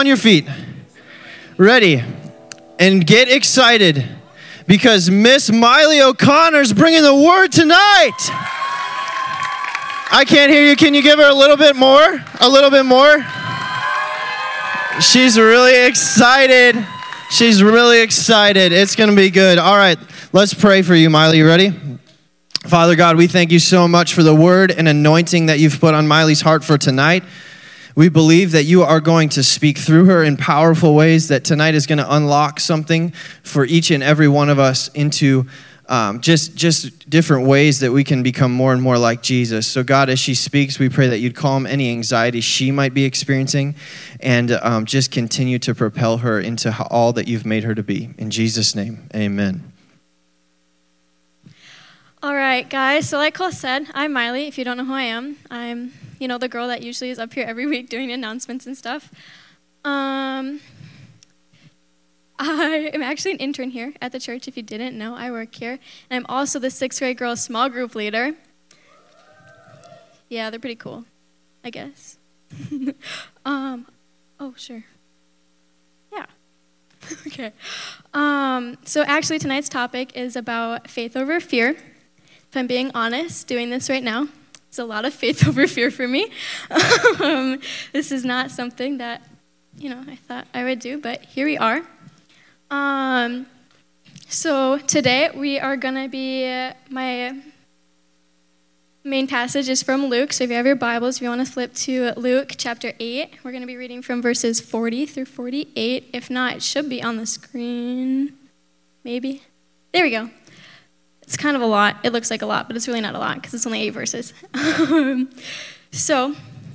On your feet. Ready. And get excited because Miss Miley O'Connor's bringing the word tonight. I can't hear you. Can you give her a little bit more? A little bit more? She's really excited. She's really excited. It's going to be good. All right. Let's pray for you, Miley. You ready? Father God, we thank you so much for the word and anointing that you've put on Miley's heart for tonight. We believe that you are going to speak through her in powerful ways, that tonight is going to unlock something for each and every one of us into just different ways that we can become more and more like Jesus. So God, as she speaks, we pray that you'd calm any anxiety she might be experiencing and just continue to propel her into all that you've made her to be. In Jesus' name, amen. All right, guys, so like Cole said, I'm Miley. If you don't know who I am, I'm, the girl that usually is up here every week doing announcements and stuff. I am actually an intern here at the church. If you didn't know, I work here. And I'm also the 6th grade girls small group leader. Yeah, they're pretty cool, I guess. Oh, sure. Yeah. Okay. So actually tonight's topic is about faith over fear. If I'm being honest, doing this right now, it's a lot of faith over fear for me. This is not something that, I thought I would do, but here we are. So today we are going to be, my main passage is from Luke. So if you have your Bibles, if you want to flip to Luke chapter 8, we're going to be reading from verses 40 through 48. If not, it should be on the screen. Maybe. There we go. It's kind of a lot. It looks like a lot, but it's really not a lot because it's only 8 verses. So,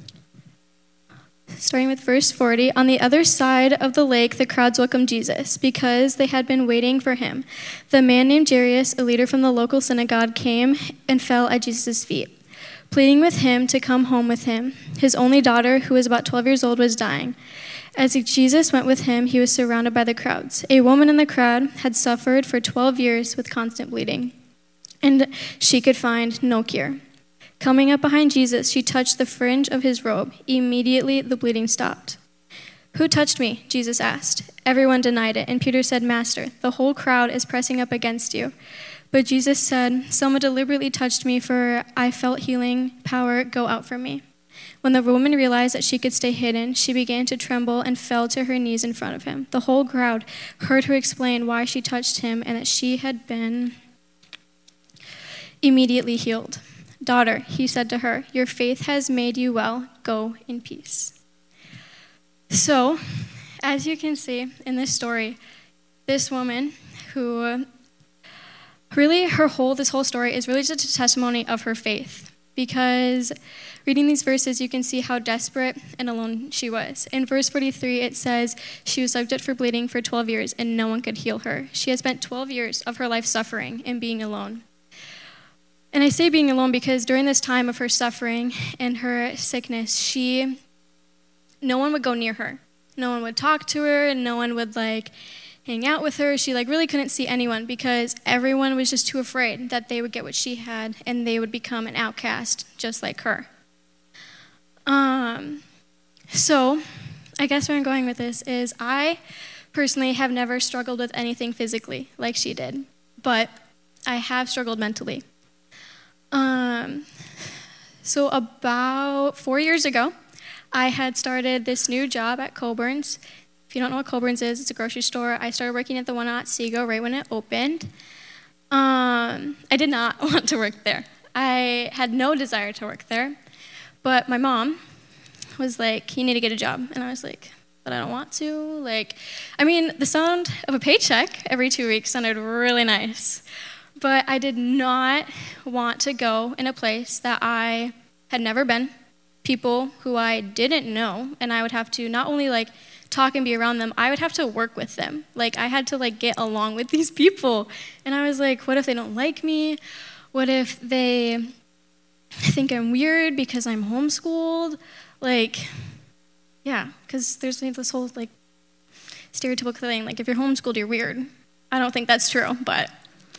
starting with verse 40, on the other side of the lake, the crowds welcomed Jesus because they had been waiting for him. The man named Jairus, a leader from the local synagogue, came and fell at Jesus' feet, pleading with him to come home with him. His only daughter, who was about 12 years old, was dying. As Jesus went with him, he was surrounded by the crowds. A woman in the crowd had suffered for 12 years with constant bleeding, and she could find no cure. Coming up behind Jesus, she touched the fringe of his robe. Immediately, the bleeding stopped. "Who touched me?" Jesus asked. Everyone denied it, and Peter said, "Master, the whole crowd is pressing up against you." But Jesus said, "Someone deliberately touched me, for I felt healing power go out from me." When the woman realized that she could stay hidden, she began to tremble and fell to her knees in front of him. The whole crowd heard her explain why she touched him and that she had been immediately healed. "Daughter," he said to her, "your faith has made you well. Go in peace." So, as you can see in this story, this woman who really this whole story is really just a testimony of her faith, because reading these verses, you can see how desperate and alone she was. In verse 43, it says she was subject for bleeding for 12 years and no one could heal her. She had spent 12 years of her life suffering and being alone. And I say being alone because during this time of her suffering and her sickness, no one would go near her. No one would talk to her, and no one would hang out with her. She really couldn't see anyone because everyone was just too afraid that they would get what she had and they would become an outcast just like her. So I guess where I'm going with this is I personally have never struggled with anything physically like she did, but I have struggled mentally. So about 4 years ago, I had started this new job at Coburn's. If you don't know what Coburn's is, it's a grocery store. I started working at the one at Otsego right when it opened. I did not want to work there. I had no desire to work there, but my mom was like, "You need to get a job." And I was like, "But I don't want to." The sound of a paycheck every 2 weeks sounded really nice. But I did not want to go in a place that I had never been, people who I didn't know, and I would have to not only talk and be around them, I would have to work with them. I had to get along with these people. And I was like, what if they don't like me? What if they think I'm weird because I'm homeschooled? Yeah, because there's this whole stereotypical thing, if you're homeschooled, you're weird. I don't think that's true, but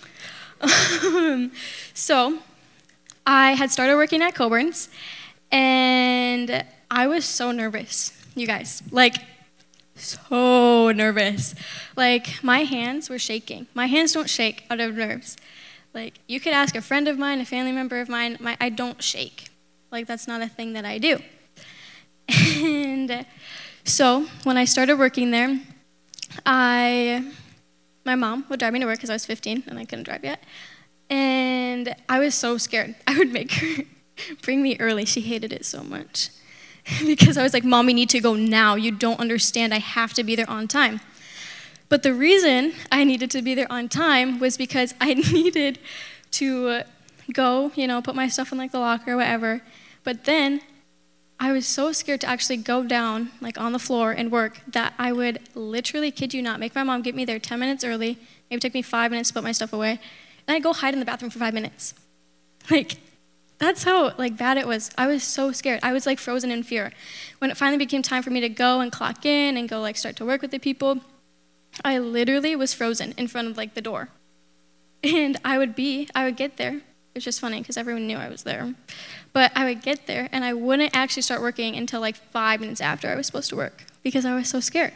so I had started working at Coburn's, and I was so nervous, you guys. so nervous. Like, my hands were shaking. My hands don't shake out of nerves. Like, you could ask a friend of mine, a family member of mine, I don't shake. Like, that's not a thing that I do. And so when I started working there, my mom would drive me to work because I was 15 and I couldn't drive yet. And I was so scared. I would make her bring me early. She hated it so much. Because I was like, Mom, we need to go now. You don't understand. I have to be there on time. But the reason I needed to be there on time was because I needed to go, put my stuff in like the locker or whatever. But then I was so scared to actually go down like on the floor and work that I would literally, kid you not, make my mom get me there 10 minutes early. Maybe take me 5 minutes to put my stuff away. And I'd go hide in the bathroom for 5 minutes. Like, that's how bad it was. I was so scared. I was like frozen in fear. When it finally became time for me to go and clock in and go start to work with the people, I literally was frozen in front of the door. And I would get there. It was just funny because everyone knew I was there. But I would get there and I wouldn't actually start working until 5 minutes after I was supposed to work because I was so scared.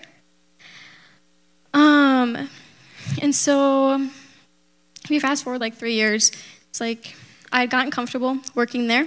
And so if you fast forward 3 years, it's I had gotten comfortable working there.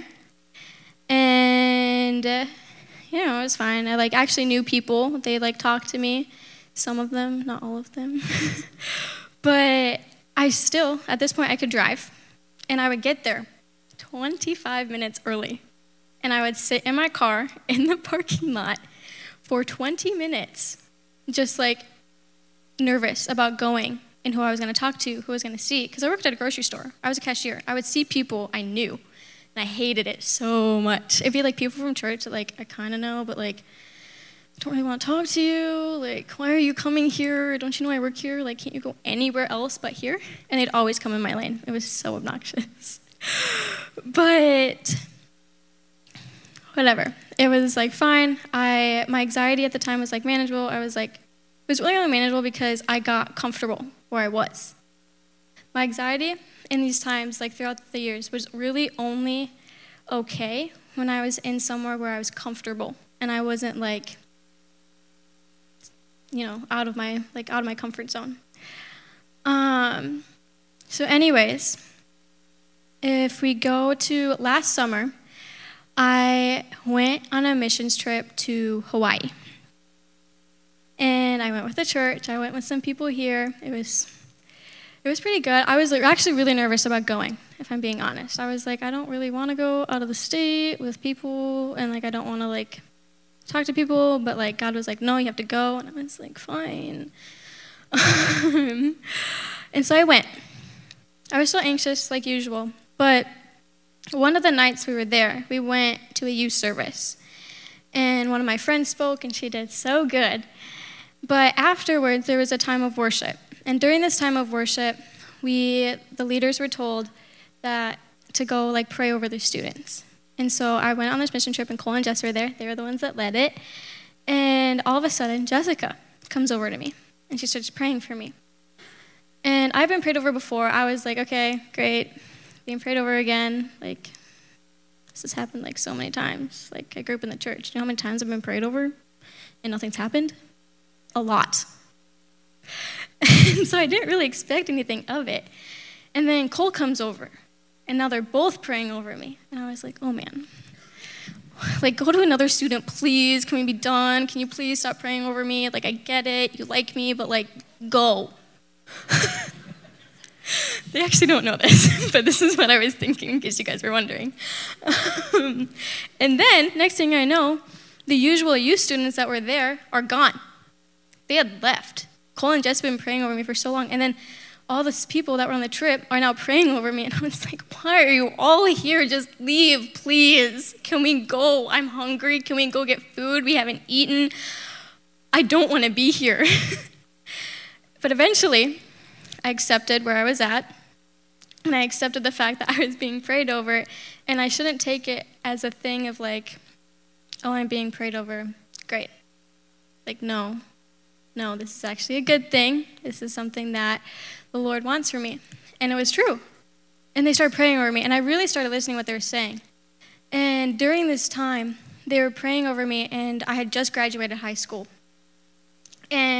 And, it was fine. I actually knew people. They talked to me. Some of them, not all of them. But I still, at this point, I could drive. And I would get there 25 minutes early. And I would sit in my car in the parking lot for 20 minutes, just nervous about going and who I was going to talk to, who I was going to see. Because I worked at a grocery store. I was a cashier. I would see people I knew. And I hated it so much. It'd be people from church that I kind of know, but don't really want to talk to you. Why are you coming here? Don't you know I work here? Can't you go anywhere else but here? And they'd always come in my lane. It was so obnoxious. But whatever. It was fine. My anxiety at the time was manageable. It was really only manageable because I got comfortable where I was. My anxiety in these times, throughout the years, was really only okay when I was in somewhere where I was comfortable and I wasn't out of my comfort zone. So anyways, if we go to last summer, I went on a missions trip to Hawaii. And I went with the church. I went with some people here. It was pretty good. I was actually really nervous about going, if I'm being honest. I was I don't really want to go out of the state with people, and I don't want to talk to people, but God was no, you have to go, and I was fine. And so I went. I was so anxious, like usual, but one of the nights we were there, we went to a youth service, and one of my friends spoke, and she did so good. But afterwards, there was a time of worship, and during this time of worship, the leaders were told that to go pray over the students. And so I went on this mission trip, and Cole and Jess were there. They were the ones that led it. And all of a sudden, Jessica comes over to me, and she starts praying for me. And I've been prayed over before. I was okay, great, being prayed over again. This has happened so many times. I grew up in the church. You know how many times I've been prayed over and nothing's happened? A lot. And so I didn't really expect anything of it. And then Cole comes over. And now they're both praying over me. And I was oh man. Go to another student, please. Can we be done? Can you please stop praying over me? I get it. You like me, but go. They actually don't know this, but this is what I was thinking in case you guys were wondering. And then, next thing I know, the usual youth students that were there are gone. They had left. Cole and Jess have been praying over me for so long. And then all these people that were on the trip are now praying over me. And I was why are you all here? Just leave, please. Can we go? I'm hungry. Can we go get food? We haven't eaten. I don't want to be here. But eventually, I accepted where I was at. And I accepted the fact that I was being prayed over. And I shouldn't take it as a thing of oh, I'm being prayed over. Great. No, this is actually a good thing. This is something that the Lord wants for me. And it was true. And they started praying over me, and I really started listening to what they were saying. And during this time, they were praying over me, and I had just graduated high school.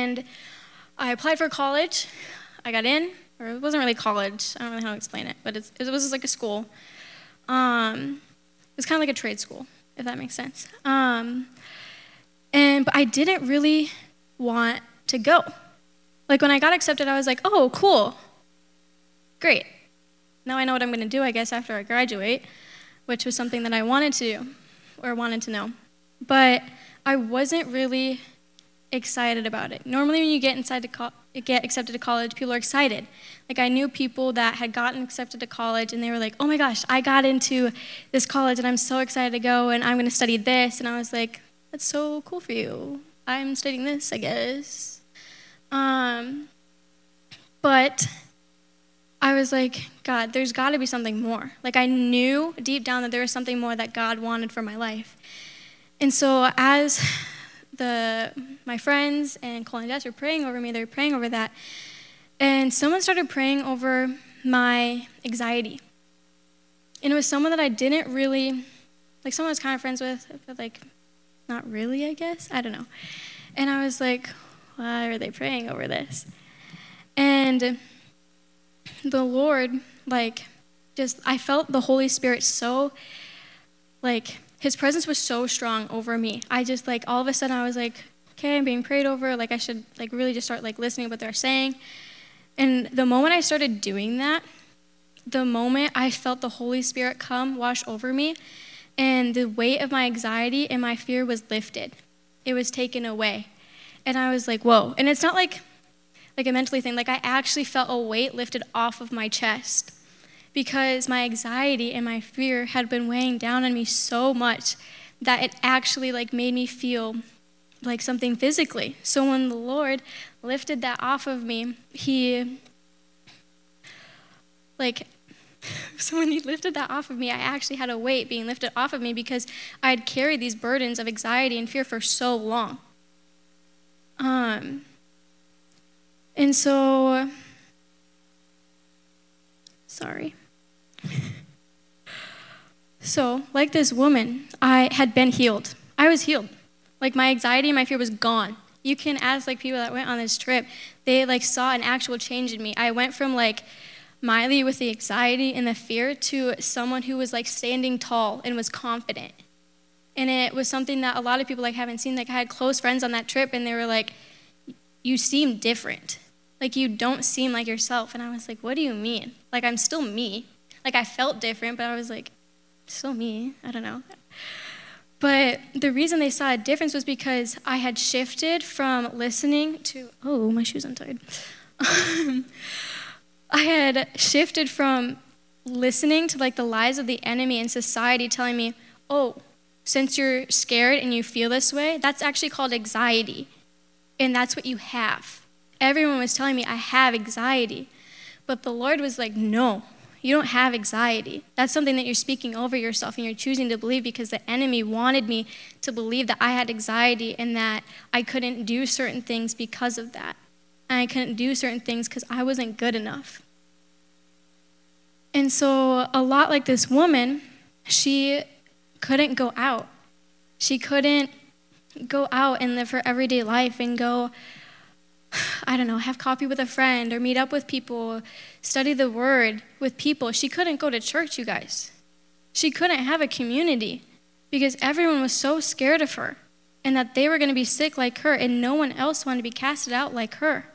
and I applied for college. I got in, or it wasn't really college. I don't really know how to explain it, but it was just like a school. It was kind of like a trade school, if that makes sense. But I didn't really want to go. Like when I got accepted, I was like, oh, cool, great. Now I know what I'm going to do, I guess, after I graduate, which was something that I wanted to do, or wanted to know. But I wasn't really excited about it. Normally when you get accepted to college, people are excited. Like I knew people that had gotten accepted to college and they were like, oh my gosh, I got into this college and I'm so excited to go and I'm going to study this. And I was like, that's so cool for you. I'm studying this, I guess. But I was like, God, there's got to be something more. Like I knew deep down that there was something more that God wanted for my life. And so as my friends and Cole and Jess were praying over me, they were praying over that. And someone started praying over my anxiety. And it was someone that I didn't really, like someone I was kind of friends with, but like not really, I guess. I don't know. And I was like, why are they praying over this? And the Lord, like, I felt the Holy Spirit so, like, his presence was so strong over me. I just, like, all of a sudden I was like, okay, I'm being prayed over. Like, I should, like, really just start, like, listening to what they're saying. And the moment I started doing that, the moment I felt the Holy Spirit come, wash over me, and the weight of my anxiety and my fear was lifted. It was taken away. And I was like, whoa. And it's not like a mentally thing. Like, I actually felt a weight lifted off of my chest because my anxiety and my fear had been weighing down on me so much that it actually, like, made me feel like something physically. So when the Lord lifted that off of me, so when he lifted that off of me, I actually had a weight being lifted off of me because I had carried these burdens of anxiety and fear for so long. And so, sorry. So, like this woman, I had been healed. I was healed. Like, my anxiety and my fear was gone. You can ask, like, people that went on this trip. They, like, saw an actual change in me. I went from, like, Miley with the anxiety and the fear to someone who was, like, standing tall and was confident. And it was something that a lot of people, like, haven't seen. Like, I had close friends on that trip, and they were like, you seem different. Like, you don't seem like yourself. And I was like, what do you mean? Like, I'm still me. Like, I felt different, but I was like, still me. I don't know. But the reason they saw a difference was because I had shifted from listening to, oh, my shoe's untied. I had shifted from listening to, like, the lies of the enemy and society telling me, oh, since you're scared and you feel this way, that's actually called anxiety. And that's what you have. Everyone was telling me I have anxiety. But the Lord was like, no, you don't have anxiety. That's something that you're speaking over yourself and you're choosing to believe because the enemy wanted me to believe that I had anxiety and that I couldn't do certain things because of that. And I couldn't do certain things because I wasn't good enough. And so a lot like this woman, she couldn't go out. She couldn't go out and live her everyday life and go, I don't know, have coffee with a friend or meet up with people, study the word with people. She couldn't go to church, you guys. She couldn't have a community because everyone was so scared of her and that they were going to be sick like her and no one else wanted to be casted out like her.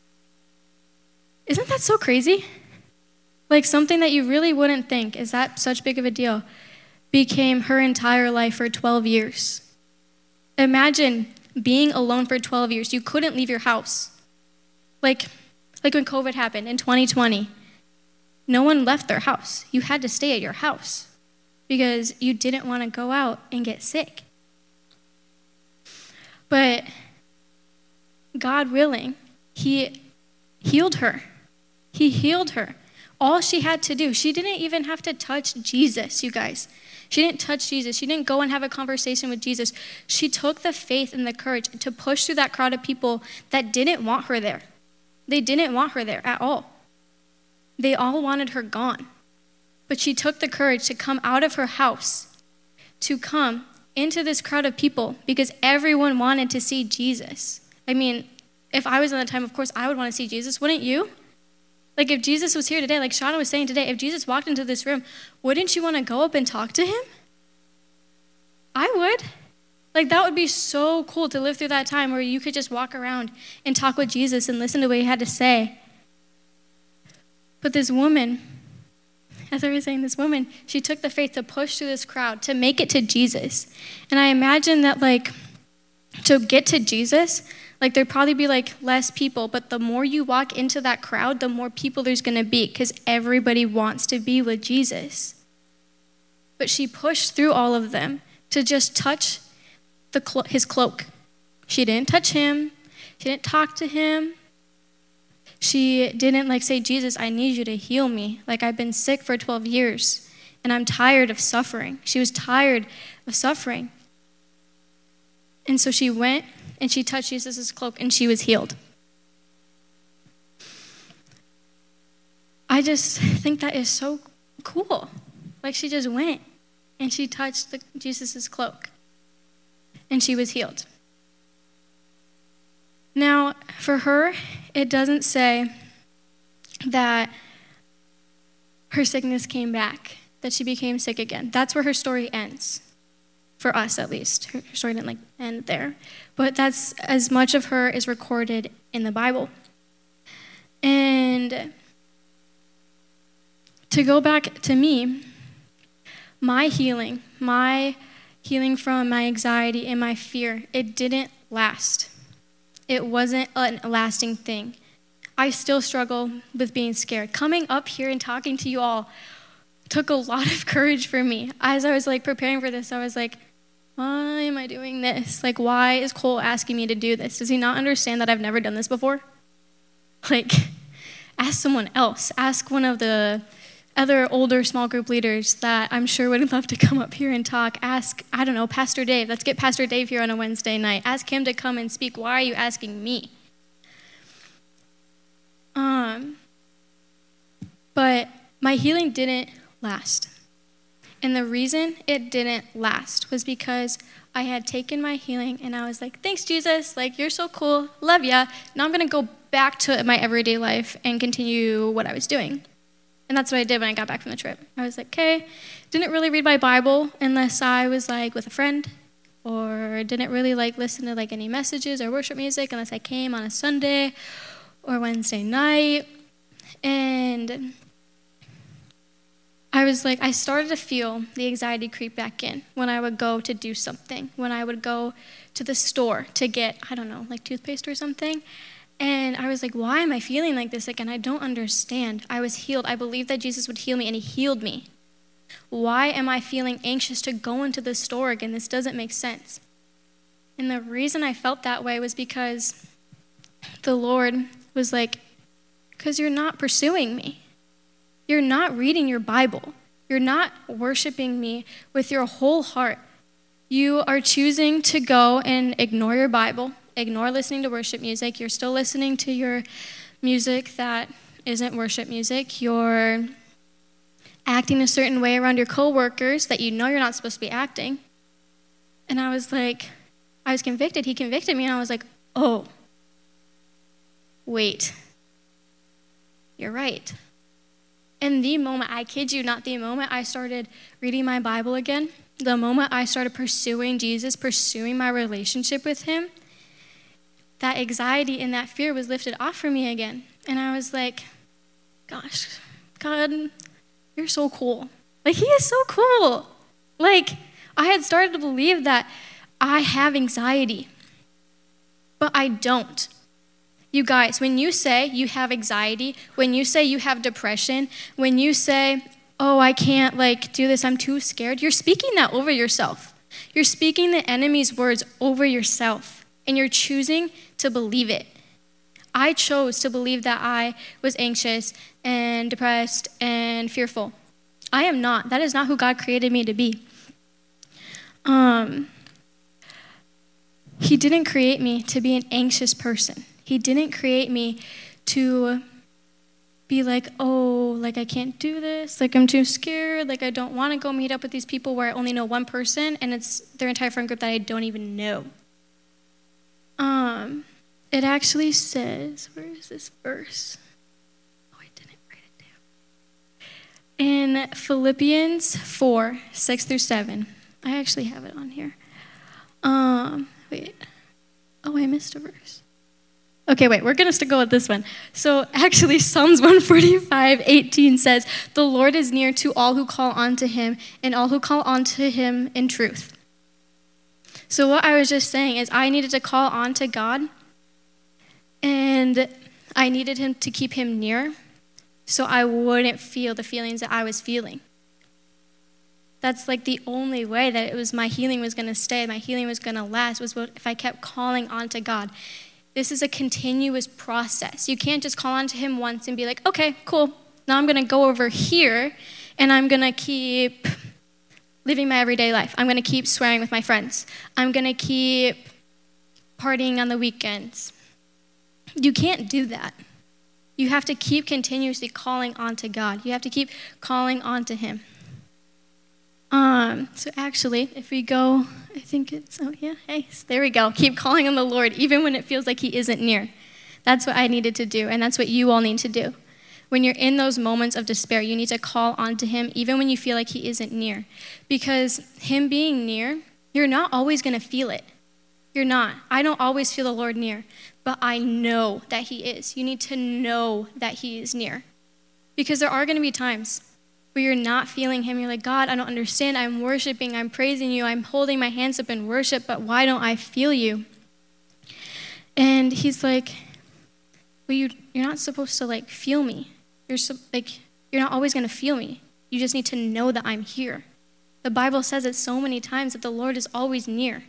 Isn't that so crazy? Like something that you really wouldn't think, is that such big of a deal, became her entire life for 12 years. Imagine being alone for 12 years. You couldn't leave your house. Like when COVID happened in 2020, no one left their house. You had to stay at your house because you didn't want to go out and get sick. But God willing, he healed her. He healed her. All she had to do, she didn't even have to touch Jesus, you guys. She didn't touch Jesus. She didn't go and have a conversation with Jesus. She took the faith and the courage to push through that crowd of people that didn't want her there. They didn't want her there at all. They all wanted her gone. But she took the courage to come out of her house, to come into this crowd of people because everyone wanted to see Jesus. I mean, if I was in that time, of course, I would want to see Jesus. Wouldn't you? Like if Jesus was here today, like Shauna was saying today, if Jesus walked into this room, wouldn't you want to go up and talk to him? I would. Like that would be so cool to live through that time where you could just walk around and talk with Jesus and listen to what he had to say. But this woman, as I was saying, this woman, she took the faith to push through this crowd, to make it to Jesus. And I imagine that like to get to Jesus, like there'd probably be like less people, but the more you walk into that crowd, the more people there's gonna be because everybody wants to be with Jesus. But she pushed through all of them to just touch his cloak. She didn't touch him. She didn't talk to him. She didn't like say, Jesus, I need you to heal me. Like I've been sick for 12 years and I'm tired of suffering. She was tired of suffering. And so she went and she touched Jesus' cloak and she was healed. I just think that is so cool. Like she just went and she touched Jesus' cloak and she was healed. Now, for her, it doesn't say that her sickness came back, that she became sick again. That's where her story ends. For us, at least. Her story didn't end there. But that's as much of her is recorded in the Bible. And to go back to me, my healing from my anxiety and my fear, it didn't last. It wasn't a lasting thing. I still struggle with being scared. Coming up here and talking to you all took a lot of courage for me. As I was preparing for this, I was like, why am I doing this? Why is Cole asking me to do this? Does he not understand that I've never done this before? Ask someone else. Ask one of the other older small group leaders that I'm sure would love to come up here and talk. Ask, I don't know, Pastor Dave. Let's get Pastor Dave here on a Wednesday night. Ask him to come and speak. Why are you asking me? But my healing didn't last. And the reason it didn't last was because I had taken my healing and I was like, thanks, Jesus. You're so cool. Love ya. Now I'm going to go back to my everyday life and continue what I was doing. And that's what I did when I got back from the trip. I was like, okay, didn't really read my Bible unless I was with a friend, or didn't really listen to any messages or worship music unless I came on a Sunday or Wednesday night. And I started to feel the anxiety creep back in when I would go to do something, when I would go to the store to get, I don't know, toothpaste or something. And I was like, why am I feeling like this again? I don't understand. I was healed. I believed that Jesus would heal me, and he healed me. Why am I feeling anxious to go into the store again? This doesn't make sense. And the reason I felt that way was because the Lord was like, because you're not pursuing me. You're not reading your Bible. You're not worshiping me with your whole heart. You are choosing to go and ignore your Bible, ignore listening to worship music. You're still listening to your music that isn't worship music. You're acting a certain way around your coworkers that you know you're not supposed to be acting. And I was convicted. He convicted me, and I was like, oh, wait, you're right. And the moment, I kid you not, the moment I started reading my Bible again, the moment I started pursuing Jesus, pursuing my relationship with him, that anxiety and that fear was lifted off from me again. And I was like, gosh, God, you're so cool. He is so cool. I had started to believe that I have anxiety, but I don't. You guys, when you say you have anxiety, when you say you have depression, when you say, oh, I can't do this, I'm too scared, you're speaking that over yourself. You're speaking the enemy's words over yourself, and you're choosing to believe it. I chose to believe that I was anxious and depressed and fearful. I am not. That is not who God created me to be. He didn't create me to be an anxious person. He didn't create me to be I can't do this, I'm too scared, I don't want to go meet up with these people where I only know one person and it's their entire friend group that I don't even know. It actually says, where is this verse? Oh, I didn't write it down. In Philippians 4, 6 through 7. I actually have it on here. Wait. Oh, I missed a verse. Okay, wait, we're going to go with this one. So actually, Psalms 145, 18 says, "The Lord is near to all who call on to him, and all who call on to him in truth." So what I was just saying is I needed to call on to God, and I needed him to keep him near so I wouldn't feel the feelings that I was feeling. That's like the only way that it was my healing was going to stay, my healing was going to last, was if I kept calling on to God. This is a continuous process. You can't just call on to him once and be like, okay, cool. Now I'm going to go over here and I'm going to keep living my everyday life. I'm going to keep swearing with my friends. I'm going to keep partying on the weekends. You can't do that. You have to keep continuously calling on to God. You have to keep calling on to him. So actually, if we go, I think it's, oh yeah, hey, there we go. Keep calling on the Lord, even when it feels like he isn't near. That's what I needed to do, and that's what you all need to do. When you're in those moments of despair, you need to call on to him, even when you feel like he isn't near. Because him being near, you're not always going to feel it. You're not. I don't always feel the Lord near, but I know that he is. You need to know that he is near. Because there are going to be times where you're not feeling him. You're like, God, I don't understand. I'm worshiping. I'm praising you. I'm holding my hands up in worship, but why don't I feel you? And he's like, well, you're not supposed to like feel me. You're not always going to feel me. You just need to know that I'm here. The Bible says it so many times that the Lord is always near.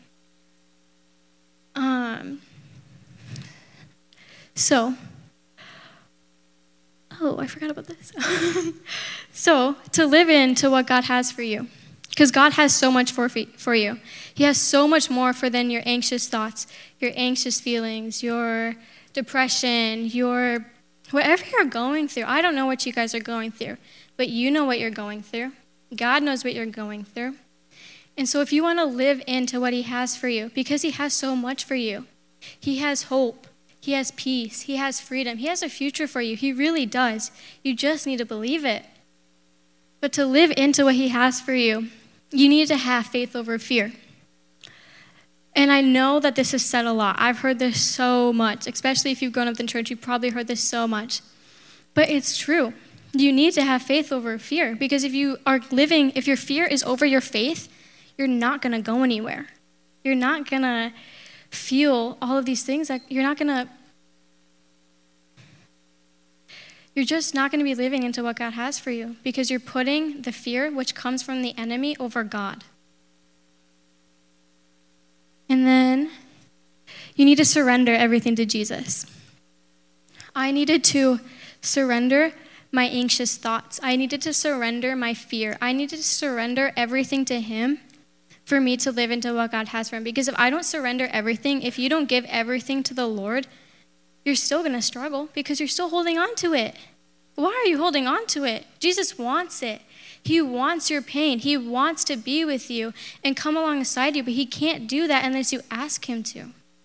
I forgot about this. So, to live into what God has for you, because God has so much for you. He has so much more than your anxious thoughts, your anxious feelings, your depression, your whatever you're going through. I don't know what you guys are going through, but you know what you're going through. God knows what you're going through. And so if you want to live into what he has for you, because he has so much for you, he has hope. He has peace. He has freedom. He has a future for you. He really does. You just need to believe it. But to live into what he has for you, you need to have faith over fear. And I know that this is said a lot. I've heard this so much, especially if you've grown up in church. You've probably heard this so much. But it's true. You need to have faith over fear, because if your fear is over your faith, you're not going to go anywhere. You're not going to feel all of these things. You're just not going to be living into what God has for you, because you're putting the fear which comes from the enemy over God. And then you need to surrender everything to Jesus. I needed to surrender my anxious thoughts. I needed to surrender my fear. I needed to surrender everything to him for me to live into what God has for him. Because if I don't surrender everything, if you don't give everything to the Lord, you're still going to struggle, because you're still holding on to it. Why are you holding on to it? Jesus wants it. He wants your pain. He wants to be with you and come alongside you, but he can't do that unless you ask him to.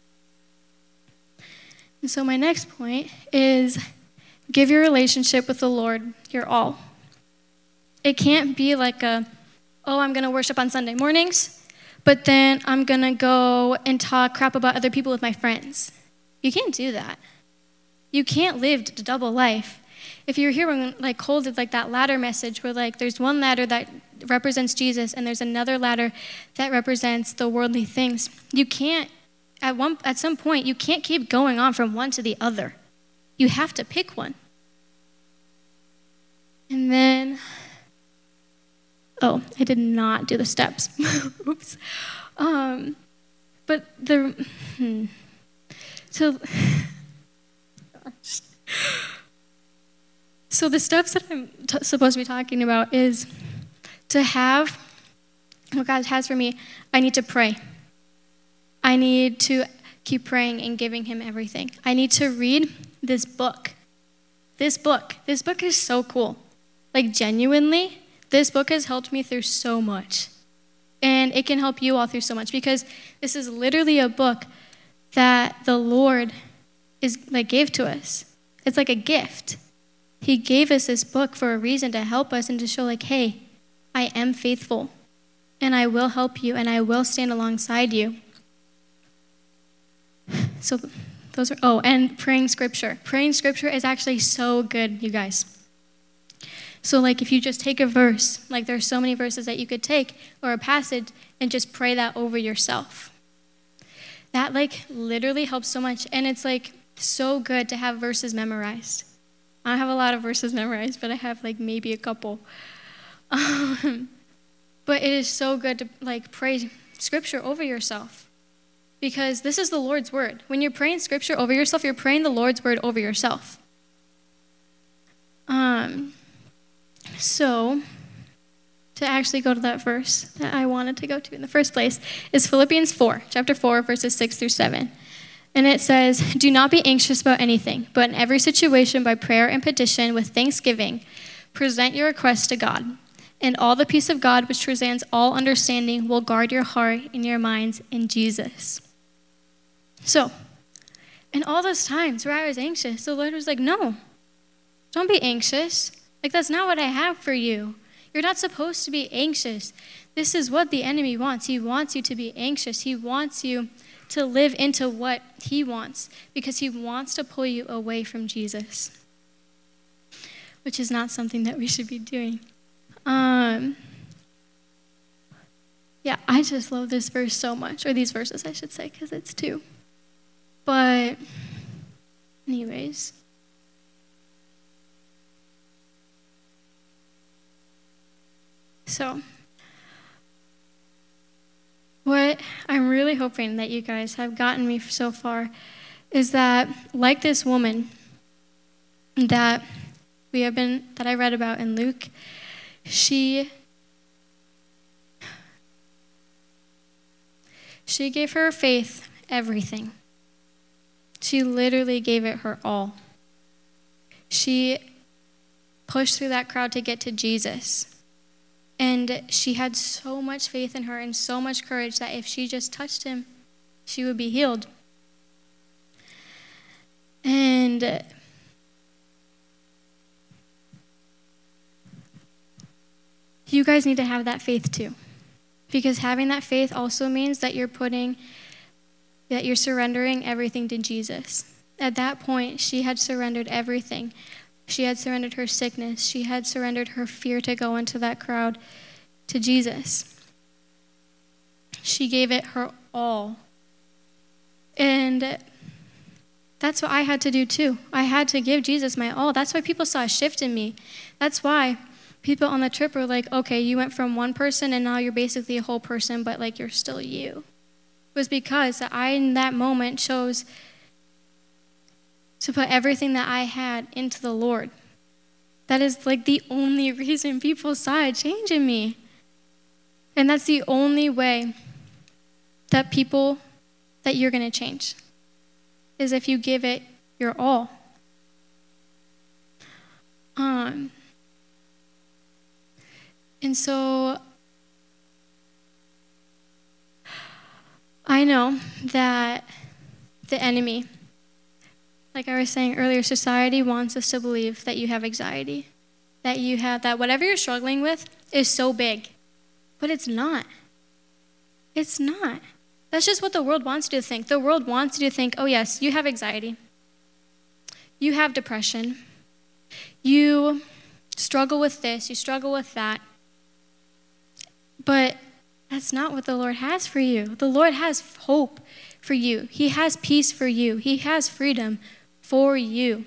And so my next point is give your relationship with the Lord your all. It can't be like I'm going to worship on Sunday mornings, but then I'm going to go and talk crap about other people with my friends. You can't do that. You can't live a double life. If you're here when Cole did that ladder message where there's one ladder that represents Jesus and there's another ladder that represents the worldly things, you can't, at some point, you can't keep going on from one to the other. You have to pick one. And then, I did not do the steps. Oops. So the steps that I'm supposed to be talking about is to have what God has for me. I need to pray. I need to keep praying and giving him everything. I need to read this book. This book is so cool. Genuinely, this book has helped me through so much. And it can help you all through so much, because this is literally a book that the Lord gave to us. It's like a gift. He gave us this book for a reason, to help us and to show like, hey, I am faithful and I will help you and I will stand alongside you. So those are, and praying scripture. Praying scripture is actually so good, you guys. So like if you just take a verse, like there's so many verses that you could take, or a passage, and just pray that over yourself. That like literally helps so much. And it's like so good to have verses memorized. I don't have a lot of verses memorized, but I have like maybe a couple. But it is so good to like pray scripture over yourself, because this is the Lord's word. When you're praying scripture over yourself, you're praying the Lord's word over yourself. So to actually go to that verse that I wanted to go to in the first place is Philippians 4, chapter 4, verses 6 through 7. And it says, "Do not be anxious about anything, but in every situation by prayer and petition with thanksgiving, present your requests to God. And all the peace of God, which transcends all understanding, will guard your heart and your minds in Jesus." So, in all those times where I was anxious, the Lord was like, no, don't be anxious. Like, that's not what I have for you. You're not supposed to be anxious. This is what the enemy wants. He wants you to be anxious. He wants you to live into what he wants, because he wants to pull you away from Jesus, which is not something that we should be doing. Yeah, I just love this verse so much, or these verses, I should say, because it's two. But anyways, so what I'm really hoping that you guys have gotten me so far is that, like this woman that I read about in Luke, she gave her faith everything. She literally gave it her all. She pushed through that crowd to get to Jesus. And she had so much faith in her and so much courage that if she just touched him, she would be healed. And you guys need to have that faith too. Because having that faith also means that you're surrendering everything to Jesus. At that point, she had surrendered everything. She had surrendered her sickness. She had surrendered her fear to go into that crowd to Jesus. She gave it her all. And that's what I had to do too. I had to give Jesus my all. That's why people saw a shift in me. That's why people on the trip were like, okay, you went from one person and now you're basically a whole person, but like you're still you. It was because I, in that moment, chose to put everything that I had into the Lord. That is like the only reason people saw a change in me. And that's the only way that you're going to change, is if you give it your all. And so I know that the enemy, like I was saying earlier, society wants us to believe that you have anxiety, that whatever you're struggling with is so big. But it's not. It's not. That's just what the world wants you to think. The world wants you to think, oh yes, you have anxiety. You have depression. You struggle with this. You struggle with that. But that's not what the Lord has for you. The Lord has hope for you. He has peace for you. He has freedom for you.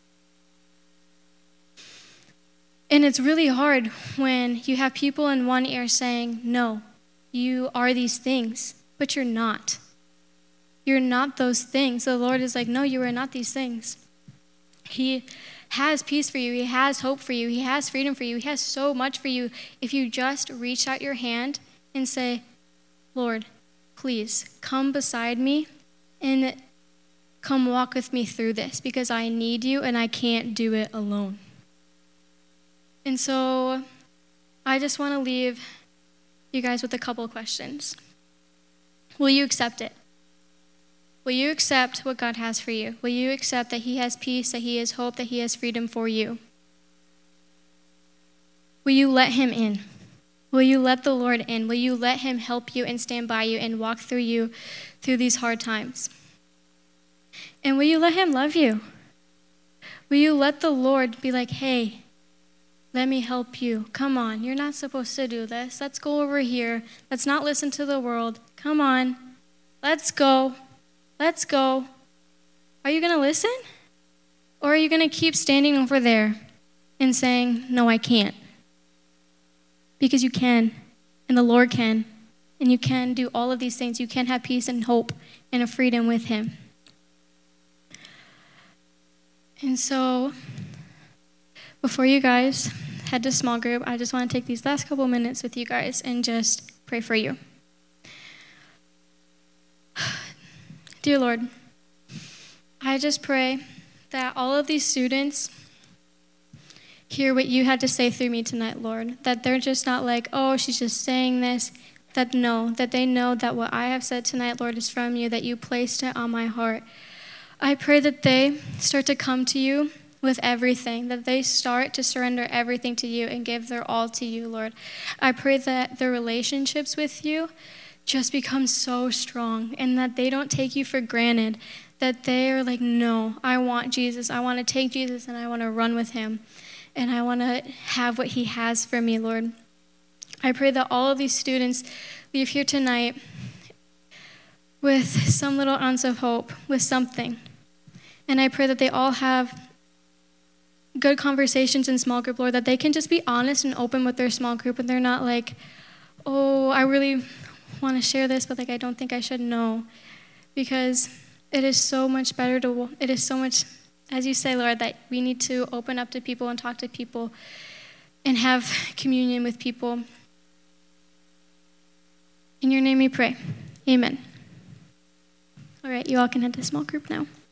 And it's really hard when you have people in one ear saying, no, you are these things, but you're not. You're not those things. The Lord is like, no, you are not these things. He has peace for you. He has hope for you. He has freedom for you. He has so much for you if you just reach out your hand and say, Lord, please come beside me and come walk with me through this, because I need you and I can't do it alone. And so I just want to leave you guys with a couple of questions. Will you accept it? Will you accept what God has for you? Will you accept that he has peace, that he has hope, that he has freedom for you? Will you let him in? Will you let the Lord in? Will you let him help you and stand by you and walk through you through these hard times? And will you let him love you? Will you let the Lord be like, hey, let me help you. Come on, you're not supposed to do this. Let's go over here. Let's not listen to the world. Come on, let's go. Let's go. Are you going to listen? Or are you going to keep standing over there and saying, no, I can't? Because you can, and the Lord can, and you can do all of these things. You can have peace and hope and a freedom with him. And so, before you guys head to small group, I just want to take these last couple minutes with you guys and just pray for you. Dear Lord, I just pray that all of these students hear what you had to say through me tonight, Lord. That they're just not like, oh, she's just saying this. That they know that what I have said tonight, Lord, is from you, that you placed it on my heart. I pray that they start to come to you with everything, that they start to surrender everything to you and give their all to you, Lord. I pray that their relationships with you just become so strong and that they don't take you for granted, that they are like, no, I want Jesus. I want to take Jesus and I want to run with him. And I want to have what he has for me, Lord. I pray that all of these students leave here tonight with some little ounce of hope, with something. And I pray that they all have good conversations in small group, Lord, that they can just be honest and open with their small group, and they're not like, oh, I really want to share this, but like I don't think I should know. Because it is so much better it is so much, as you say, Lord, that we need to open up to people and talk to people and have communion with people. In your name we pray. Amen. All right, you all can head to small group now.